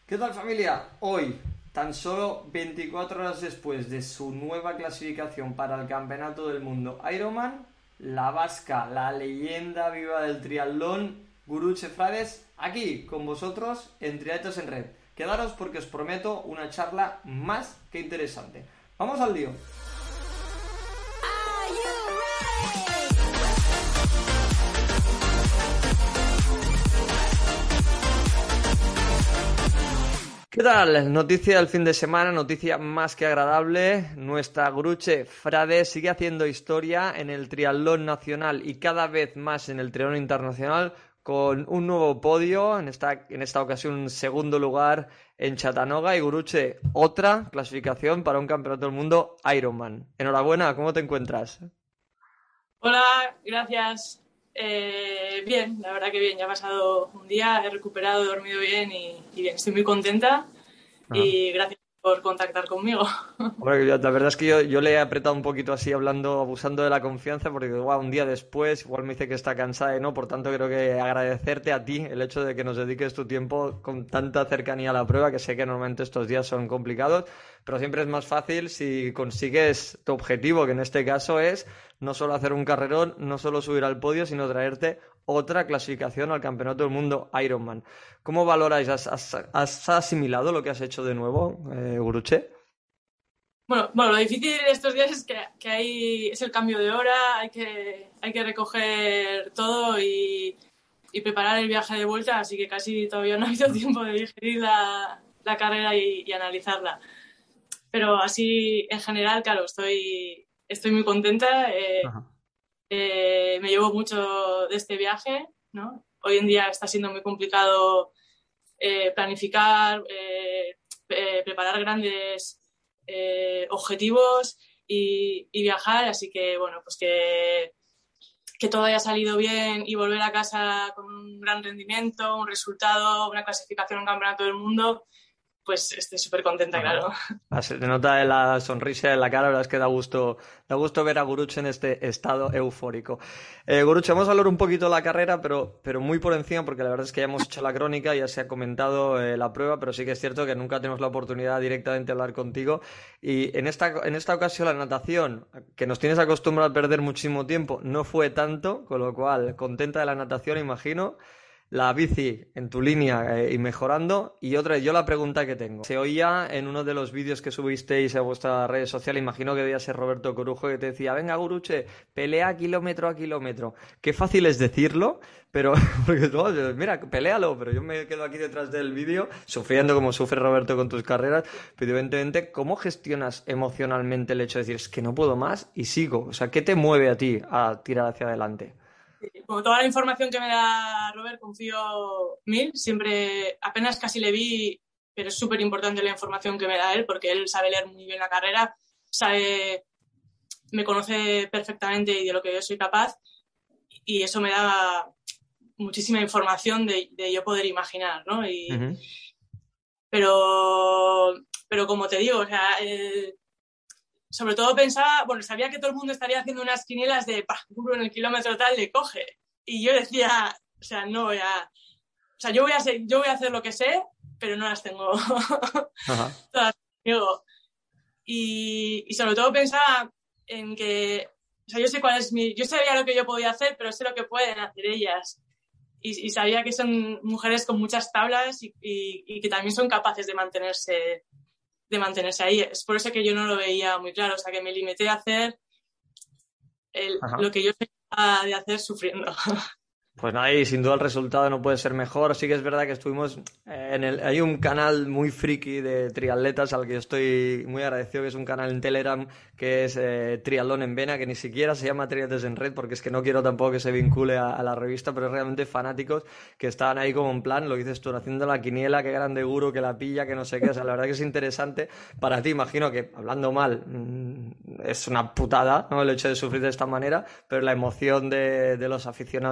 ¿Qué tal, familia? Hoy, tan solo 24 horas después de su nueva clasificación para el Campeonato del Mundo Ironman, la vasca, la leyenda viva del triatlón, Guruche Frades, aquí con vosotros en Triatletas en Red. Quedaros porque os prometo una charla más que interesante. ¡Vamos al lío! ¿Qué tal? Noticia del fin de semana, noticia más que agradable. Nuestra Guruche Frade sigue haciendo historia en el triatlón nacional y cada vez más en el triatlón internacional con un nuevo podio, en esta ocasión un segundo lugar en Chattanooga. Y Guruche, otra clasificación para un campeonato del mundo Ironman. Enhorabuena, ¿cómo te encuentras? Hola, gracias. Bien, la verdad que bien, ya ha pasado un día, he recuperado, he dormido bien y bien, estoy muy contenta Ajá. y gracias por contactar conmigo. Hombre, la verdad es que yo le he apretado un poquito así hablando, abusando de la confianza, porque igual un día después, igual me dice que está cansada y no, por tanto creo que agradecerte a ti el hecho de que nos dediques tu tiempo con tanta cercanía a la prueba, que sé que normalmente estos días son complicados, pero siempre es más fácil si consigues tu objetivo, que en este caso es no solo hacer un carrerón, no solo subir al podio, sino traerte otra clasificación al Campeonato del Mundo Ironman. ¿Cómo valoráis? ¿Has asimilado lo que has hecho de nuevo, Guruche? Bueno, lo difícil de estos días es que es el cambio de hora, hay que recoger todo y preparar el viaje de vuelta, así que casi todavía no ha habido tiempo de digerir la carrera y analizarla. Pero así, en general, claro, estoy muy contenta. Ajá. Me llevo mucho de este viaje, ¿no? Hoy en día está siendo muy complicado planificar, preparar grandes objetivos y viajar, así que bueno, pues que todo haya salido bien y volver a casa con un gran rendimiento, un resultado, una clasificación en un campeonato del mundo, pues estoy súper contenta, Ajá. claro. Se te nota en la sonrisa en la cara, la verdad es que da gusto ver a Guruche en este estado eufórico. Guruche, vamos a hablar un poquito de la carrera, pero muy por encima, porque la verdad es que ya hemos hecho la crónica, ya se ha comentado la prueba, pero sí que es cierto que nunca tenemos la oportunidad directamente de hablar contigo. Y en esta ocasión la natación, que nos tienes acostumbrado a perder muchísimo tiempo, no fue tanto, con lo cual, contenta de la natación, imagino. La bici en tu línea y mejorando. Y otra, yo la pregunta que tengo. Se oía en uno de los vídeos que subisteis a vuestras redes sociales, imagino que debía ser Roberto Corujo, que te decía, venga Guruche, pelea kilómetro a kilómetro. Qué fácil es decirlo, pero, porque no, mira, peléalo, pero yo me quedo aquí detrás del vídeo, sufriendo como sufre Roberto con tus carreras, pero evidentemente, ¿cómo gestionas emocionalmente el hecho de decir, es que no puedo más y sigo? O sea, ¿qué te mueve a ti a tirar hacia adelante? Como toda la información que me da Robert, confío mil. Siempre, apenas casi le vi, pero es súper importante la información que me da él, porque él sabe leer muy bien la carrera, sabe, me conoce perfectamente y de lo que yo soy capaz, y eso me da muchísima información de yo poder imaginar, ¿no? Ujú. Pero, pero como te digo, o sea, sobre todo pensaba, bueno, sabía que todo el mundo estaría haciendo unas quinielas de, pa, en el kilómetro tal le coge. Y yo decía, o sea, no voy a, o sea, yo voy a hacer lo que sé, pero no las tengo Ajá. todas conmigo. Y sobre todo pensaba en que, o sea, yo sé cuál es yo sabía lo que yo podía hacer, pero sé lo que pueden hacer ellas. Y sabía que son mujeres con muchas tablas y que también son capaces de mantenerse ahí. Es por eso que yo no lo veía muy claro, o sea, que me limité a hacer lo Ajá. que yo soy capaz de hacer sufriendo. Pues nada, y sin duda el resultado no puede ser mejor. Sí que es verdad que estuvimos hay un canal muy friki de triatletas al que yo estoy muy agradecido, que es un canal en Telegram que es Triatlón en Vena, que ni siquiera se llama Triatletas en Red, porque es que no quiero tampoco que se vincule a la revista, pero es realmente fanáticos que estaban ahí como en plan, lo dices tú, haciendo la quiniela, qué grande Guru, que la pilla, que no sé qué. O sea, la verdad que es interesante. Para ti, imagino que, hablando mal, es una putada, ¿no? El hecho de sufrir de esta manera, pero la emoción de los aficionados y tal, bueno,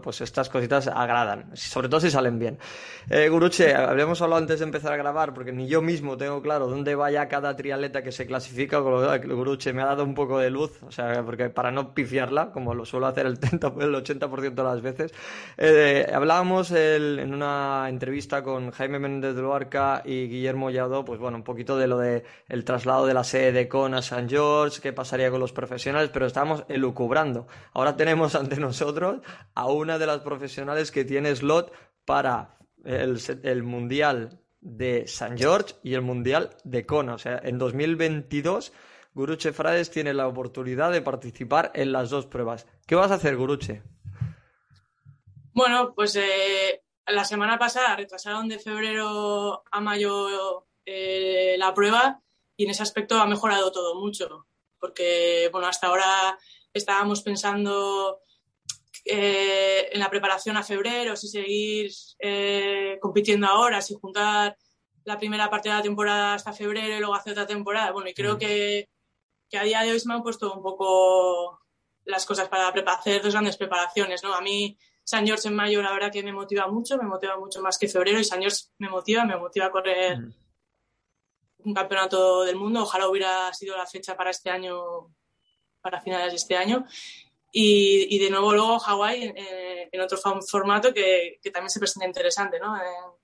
pues estas cositas agradan, sobre todo si salen bien. Guruche, habíamos hablado antes de empezar a grabar, porque ni yo mismo tengo claro dónde vaya cada triatleta que se clasifica, con lo que Guruche me ha dado un poco de luz, o sea, porque para no pifiarla, como lo suelo hacer el 80% de las veces. Hablábamos en una entrevista con Jaime Méndez de Luarca y Guillermo Lladó, pues bueno, un poquito de lo de el traslado de la sede de Kona a San George, qué pasaría con los profesionales, pero estábamos elucubrando. Ahora tenemos ante nosotros a una de las profesionales que tiene slot para el Mundial de San George y el Mundial de Kona. O sea, en 2022 Guruche Frades tiene la oportunidad de participar en las dos pruebas. ¿Qué vas a hacer, Guruche? Bueno, pues la semana pasada retrasaron de febrero a mayo la prueba y en ese aspecto ha mejorado todo mucho, porque bueno, hasta ahora estábamos pensando en la preparación a febrero, si seguir compitiendo ahora, si juntar la primera parte de la temporada hasta febrero y luego hacer otra temporada. Bueno, y creo que a día de hoy se me han puesto un poco las cosas para hacer dos grandes preparaciones, ¿no? A mí San George en mayo la verdad que me motiva mucho más que febrero, y San George me motiva a correr un campeonato del mundo. Ojalá hubiera sido la fecha para este año, para finales de este año. Y de nuevo luego Hawái en otro formato que también se presenta interesante, ¿no?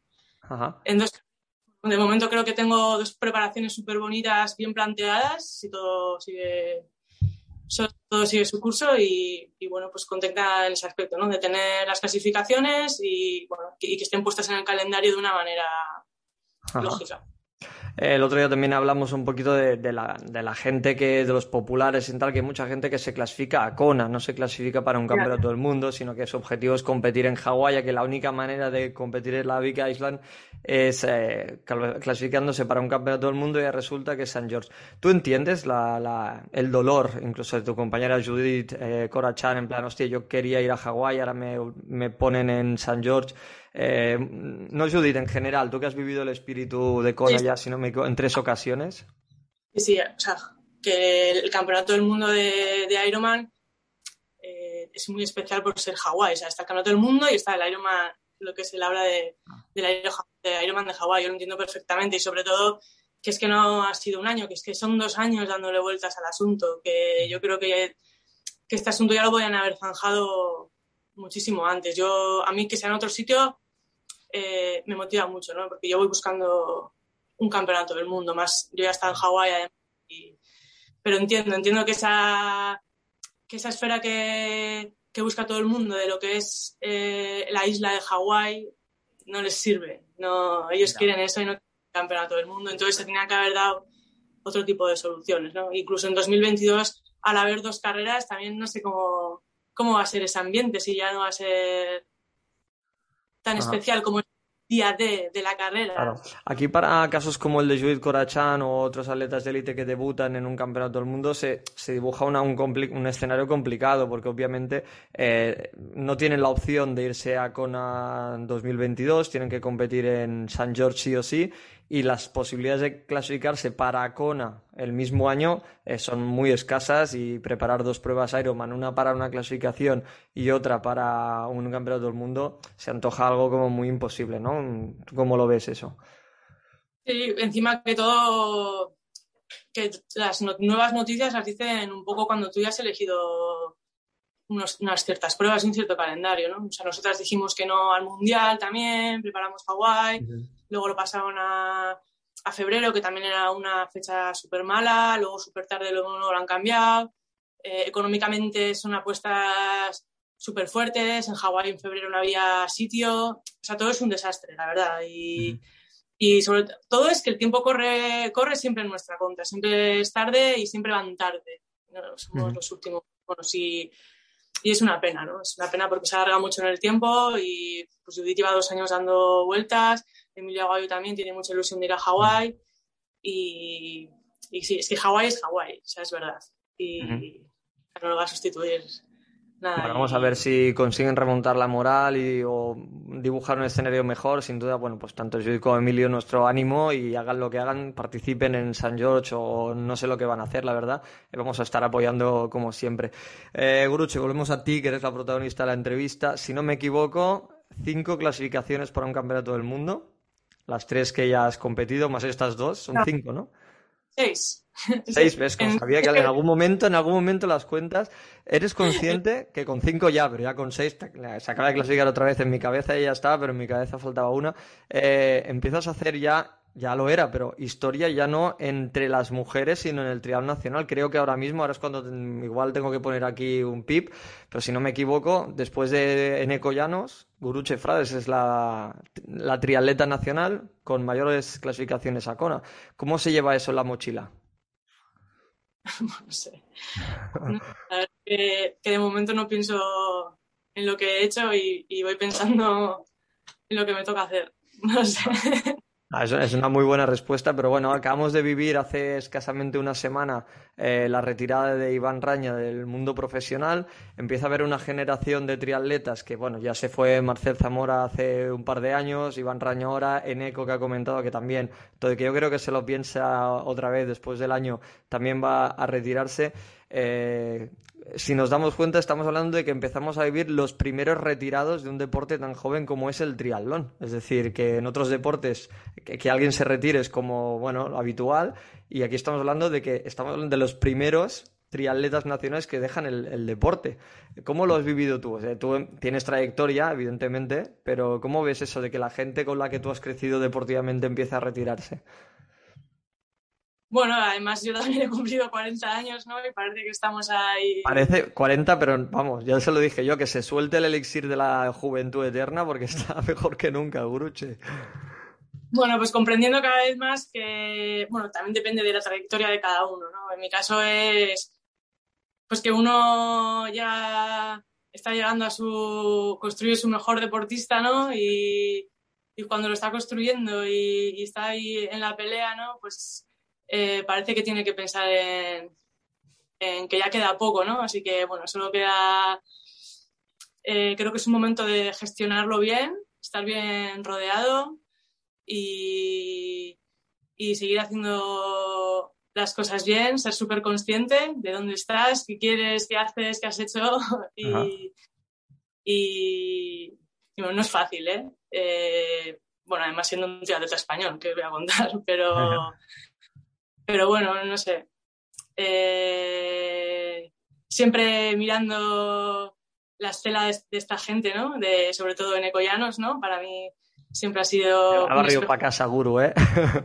De momento creo que tengo dos preparaciones súper bonitas, bien planteadas, si todo sigue su curso y bueno, pues contenta en ese aspecto, ¿no? De tener las clasificaciones y bueno, que estén puestas en el calendario de una manera lógica. El otro día también hablamos un poquito de la gente de los populares y tal, que hay mucha gente que se clasifica a Kona, no se clasifica para un campeonato del mundo, sino que su objetivo es competir en Hawái, ya que la única manera de competir en la Big Island es clasificándose para un campeonato del mundo, y resulta que es San George. ¿Tú entiendes el dolor, incluso de tu compañera Judith Corachan, en plan, hostia, yo quería ir a Hawái, ahora me ponen en San George? No, Judith, en general, tú que has vivido el espíritu de Kona ya, si no me equivoco, en 3 ocasiones. Sí, o sea, que el campeonato del mundo de Ironman es muy especial por ser Hawái. O sea, está el campeonato del mundo y está el Ironman, lo que se habla de Ironman de Hawái. Yo lo entiendo perfectamente, y sobre todo que es que no ha sido un año, que es que son 2 años dándole vueltas al asunto, que yo creo que este asunto ya lo podían haber zanjado muchísimo antes. A mí que sea en otro sitio me motiva mucho, ¿no? Porque yo voy buscando un campeonato del mundo más. Yo ya estaba en Hawái además, pero entiendo que esa esfera que busca todo el mundo de lo que es la isla de Hawái no les sirve. No, ellos quieren eso y no quieren el campeonato del mundo. Entonces se tenía que haber dado otro tipo de soluciones, ¿no? Incluso en 2022, al haber 2 carreras, también no sé cómo va a ser ese ambiente, si ya no va a ser tan especial como el día de la carrera. Claro. Aquí, para casos como el de Judith Corachán o otros atletas de élite que debutan en un campeonato del mundo, se dibuja un escenario complicado, porque obviamente no tienen la opción de irse a Kona 2022, tienen que competir en San George sí o sí, y las posibilidades de clasificarse para Kona el mismo año son muy escasas, y preparar 2 pruebas Ironman, una para una clasificación y otra para un campeonato del mundo, se antoja algo como muy imposible, ¿no? ¿Cómo lo ves eso? Sí, encima que todo, que las nuevas noticias las dicen un poco cuando tú ya has elegido unas ciertas pruebas y un cierto calendario, ¿no? O sea, nosotras dijimos que no al Mundial también, preparamos Hawái, luego lo pasaron a febrero, que también era una fecha súper mala, luego súper tarde luego no lo han cambiado. Económicamente son apuestas súper fuertes, en Hawái en febrero no había sitio, o sea, todo es un desastre, la verdad, y sobre todo es que el tiempo corre siempre en nuestra contra, siempre es tarde y siempre van tarde, ¿no? Somos los últimos, bueno, sí. Y es una pena, ¿no? Es una pena porque se alarga mucho en el tiempo, y pues Judith lleva 2 años dando vueltas, Emilio Aguayo también tiene mucha ilusión de ir a Hawái, y sí, es que Hawái es Hawái, o sea, es verdad. Y no lo va a sustituir Nada, Bueno, vamos a ver si consiguen remontar la moral o dibujar un escenario mejor. Sin duda, bueno, pues tanto yo como Emilio, nuestro ánimo y hagan lo que hagan, participen en San George o no sé lo que van a hacer, la verdad. Vamos a estar apoyando como siempre. Guruche, volvemos a ti, que eres la protagonista de la entrevista. Si no me equivoco, 5 clasificaciones para un campeonato del mundo. Las 3 que ya has competido, más estas 2, son no, 5, ¿no? 6. 6, ves, como sabía que en algún momento las cuentas, eres consciente que con 5 ya, pero ya con 6 se acaba de clasificar otra vez en mi cabeza y ya estaba, pero en mi cabeza faltaba una. Empiezas a hacer ya lo era, pero historia ya no entre las mujeres, sino en el trial nacional. Creo que ahora es cuando igual tengo que poner aquí un pip, pero si no me equivoco, después de Eneco Llanos, Guruche Frades es la triatleta nacional con mayores clasificaciones a Kona. ¿Cómo se lleva eso en la mochila? No sé. No, la verdad que de momento no pienso en lo que he hecho y voy pensando en lo que me toca hacer. No sé. Es una muy buena respuesta, pero bueno, acabamos de vivir hace escasamente una semana la retirada de Iván Raña del mundo profesional. Empieza a haber una generación de triatletas que, bueno, ya se fue Marcel Zamora hace un par de años, Iván Raña ahora, Eneco que ha comentado que también, todo que yo creo que se lo piensa otra vez después del año, también va a retirarse. Eh, si nos damos cuenta, estamos hablando de que empezamos a vivir los primeros retirados de un deporte tan joven como es el triatlón. Es decir, que en otros deportes que alguien se retire es como, bueno, lo habitual. Y aquí estamos hablando de que estamos hablando de los primeros triatletas nacionales que dejan el deporte. ¿Cómo lo has vivido tú? O sea, tú tienes trayectoria, evidentemente, pero ¿cómo ves eso de que la gente con la que tú has crecido deportivamente empieza a retirarse? Bueno, además yo también he cumplido 40 años, ¿no? Y parece que estamos ahí. Parece 40, pero vamos, ya se lo dije yo, que se suelte el elixir de la juventud eterna porque está mejor que nunca, Guruche. Bueno, pues comprendiendo cada vez más que, bueno, también depende de la trayectoria de cada uno, ¿no? En mi caso es, pues que uno ya está llegando a construir su mejor deportista, ¿no? Y cuando lo está construyendo y está ahí en la pelea, ¿no? Pues parece que tiene que pensar en que ya queda poco, ¿no? Así que, bueno, solo queda, creo que es un momento de gestionarlo bien, estar bien rodeado y, y seguir haciendo las cosas bien, ser súper consciente de dónde estás, qué quieres, qué haces, qué has hecho Ajá. y bueno, no es fácil, ¿eh? Bueno, además siendo un triatleta español, que os voy a contar, pero bueno, no sé. Siempre mirando la estela de esta gente, ¿no? Sobre todo en Ecoyanos, ¿no? Para mí siempre ha sido Ha un barrido espejo para casa, Guru, ¿eh?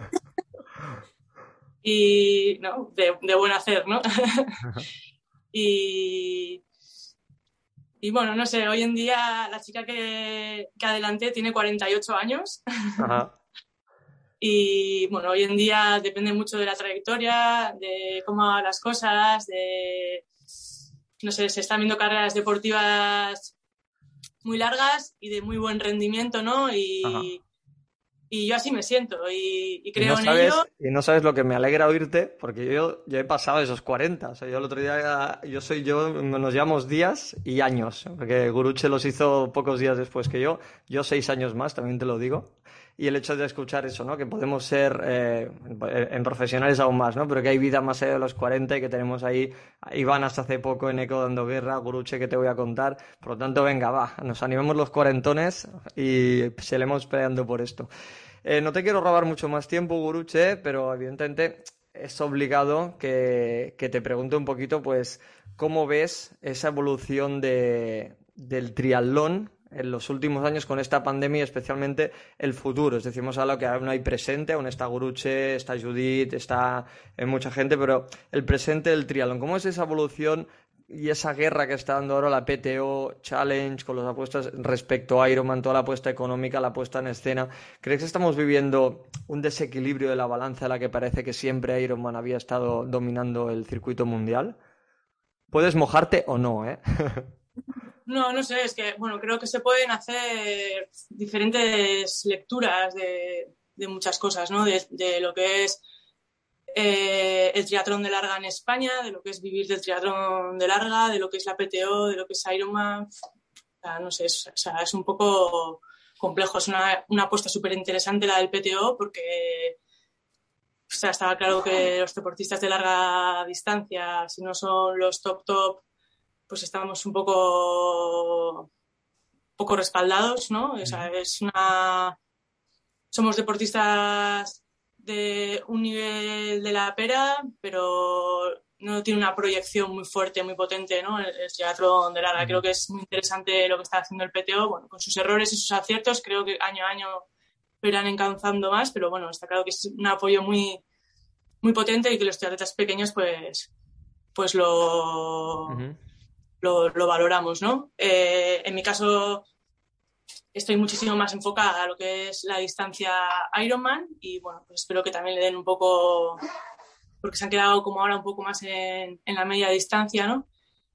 y, ¿no? De buen hacer, ¿no? y, y bueno, no sé, hoy en día la chica que adelanté tiene 48 años Ajá. y bueno, hoy en día depende mucho de la trayectoria, de cómo hagan las cosas, no sé, se están viendo carreras deportivas muy largas y de muy buen rendimiento, ¿no? Ajá. Y yo así me siento y Y no creo en ello. sabes, y no sabes lo que me alegra oírte, porque yo ya he pasado esos 40. O sea, yo el otro día, nos llevamos días y años, porque Guruche los hizo pocos días después que yo 6 años más, también te lo digo. Y el hecho de escuchar eso, ¿no? Que podemos ser, en profesionales aún más, ¿no? Pero que hay vida más allá de los 40 y que tenemos ahí a Iván hasta hace poco en Eco dando guerra, Guruche que te voy a contar. Por lo tanto, venga, va, nos animemos los cuarentones y seguiremos peleando por esto. No te quiero robar mucho más tiempo, Guruche, pero evidentemente es obligado que te pregunte un poquito, pues, cómo ves esa evolución del triatlón en los últimos años con esta pandemia, especialmente el futuro. Es decir, hemos hablado que aún hay presente, aún está Guruche, está Judith, está mucha gente, pero el presente del triatlón, ¿cómo es esa evolución y esa guerra que está dando ahora la PTO Challenge con las apuestas respecto a Ironman, toda la apuesta económica, la apuesta en escena? ¿Crees que estamos viviendo un desequilibrio de la balanza en la que parece que siempre Ironman había estado dominando el circuito mundial? Puedes mojarte o no, ¿eh? No, no sé, es que, bueno, creo que se pueden hacer diferentes lecturas de muchas cosas, ¿no? De lo que es el triatlón de larga en España, de lo que es vivir del triatlón de larga, de lo que es la PTO, de lo que es Ironman. O sea, no sé, es un poco complejo. Es una apuesta súper interesante la del PTO porque estaba claro que los deportistas de larga distancia, si no son los top, pues estamos un poco respaldados, ¿no? O sea, somos deportistas de un nivel de la pera, pero no tiene una proyección muy fuerte, muy potente, ¿no? El triatlón de larga. Creo que es muy interesante lo que está haciendo el PTO, bueno, con sus errores y sus aciertos, creo que año a año lo irán encauzando más, pero bueno, está claro que es un apoyo muy, muy potente y que los triatletas pequeños pues lo valoramos, ¿no? En mi caso estoy muchísimo más enfocada a lo que es la distancia Ironman y bueno, pues espero que también le den un poco, porque se han quedado como ahora un poco más en la media distancia, ¿no?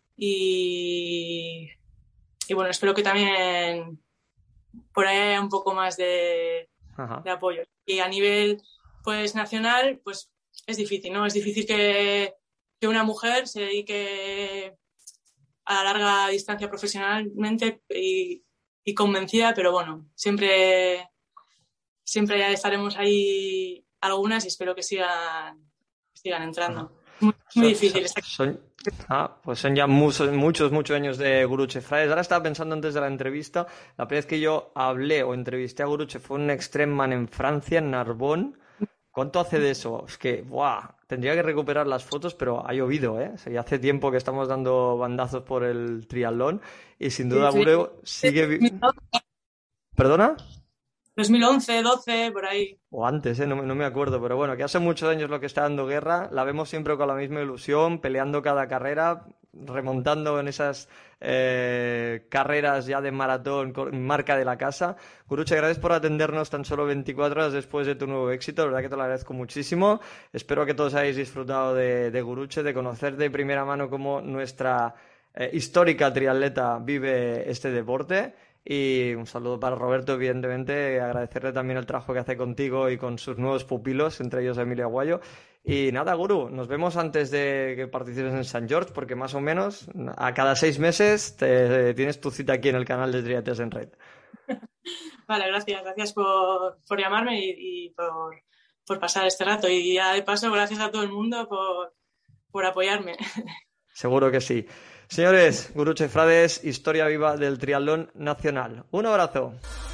Y bueno, espero que también por ahí haya un poco más de apoyo. Y a nivel pues nacional, pues es difícil, ¿no? Es difícil que una mujer se dedique a la larga distancia profesionalmente y convencida, pero bueno, siempre ya estaremos ahí algunas y espero que sigan entrando. Muy difícil. Pues son ya muchos años de Guruche Frades. Ahora estaba pensando antes de la entrevista, la primera vez que yo hablé o entrevisté a Guruche fue un Extreme Man en Francia, en Narbonne. ¿Cuánto hace de eso? Es que, ¡buah! Tendría que recuperar las fotos, pero ha llovido, ¿eh? O sea, ya hace tiempo que estamos dando bandazos por el triatlón y sin duda Guru sigue... ¿Perdona? 2011, 12, por ahí. O antes, no me acuerdo, pero bueno, que hace muchos años lo que está dando guerra, la vemos siempre con la misma ilusión, peleando cada carrera, remontando en esas carreras ya de maratón con marca de la casa. Guruche, gracias por atendernos tan solo 24 horas después de tu nuevo éxito, la verdad que te lo agradezco muchísimo. Espero que todos hayáis disfrutado de Guruche, de conocer de primera mano cómo nuestra histórica triatleta vive este deporte. Y un saludo para Roberto, evidentemente, agradecerle también el trabajo que hace contigo y con sus nuevos pupilos, entre ellos Emilio Aguayo. Y nada, Guru, nos vemos antes de que participes en San George, porque más o menos a cada 6 meses tienes tu cita aquí en el canal de Triates en Red. Vale, gracias por llamarme y por pasar este rato. Y ya de paso, gracias a todo el mundo por apoyarme. Seguro que sí. Señores, Guruche Frades, historia viva del triatlón nacional. Un abrazo.